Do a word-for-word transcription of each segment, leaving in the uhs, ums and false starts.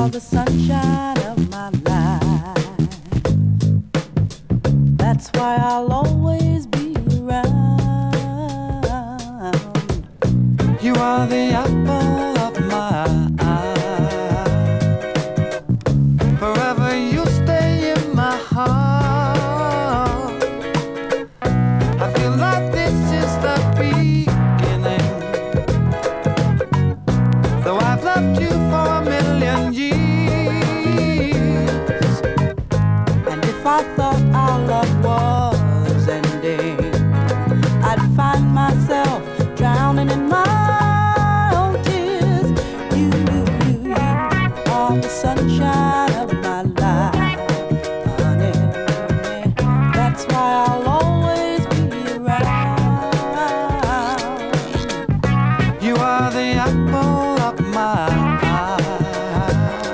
are the sunshine of my life. That's why I'll always be around. You are the apple of my eye. Forever you'll stay in my heart. I feel like this is the beginning. Though I've loved you for a million years, and if I thought our love was ending, I'd find myself drowning in my own tears. You, you, you, you are the sunshine of my life, honey. That's why I'll always be around. You are the apple of my eye.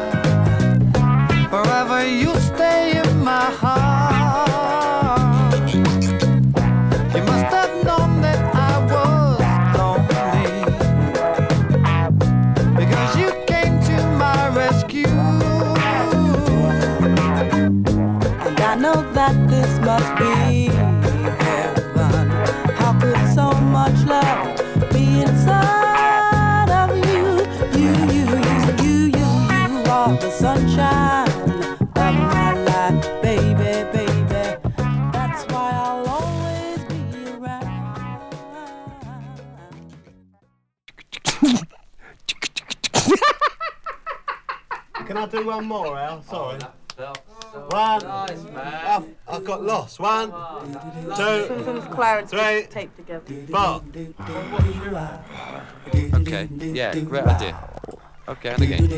Forever you'll stay in my heart. You must have known that I was lonely, because you came to my rescue. And I know that this must be heaven. How could so much love be inside of you? You, you, you, you, you, you are the sunshine of my life, baby, baby. That's why I'll always be around. Can I do one more, Al? Sorry. So One. nice, man. I've, I've got lost. One, two, Clarence three, taped together. four. Okay, yeah, great idea. Okay, and again.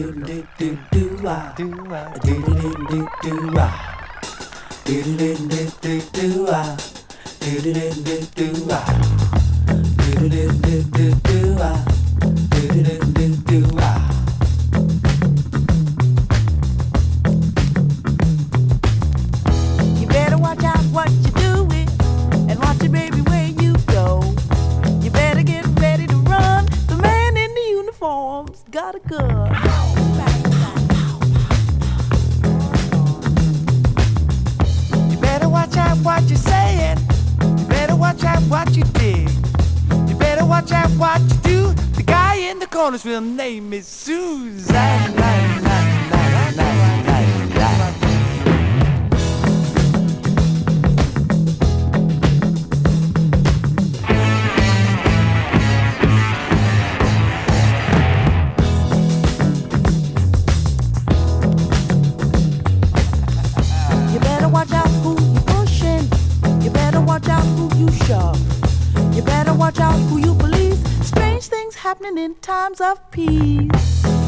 You better watch out what you're doing, and watch it, baby, where you go. You better get ready to run. The man in the uniform's got a gun. You better watch out what you're saying. You better watch out what you did. You better watch out what you do. The guy in the corner's real name is Susan. You better watch out who you pushing. You better watch out who you shove. You better watch out who you police. Strange things happening in times of peace.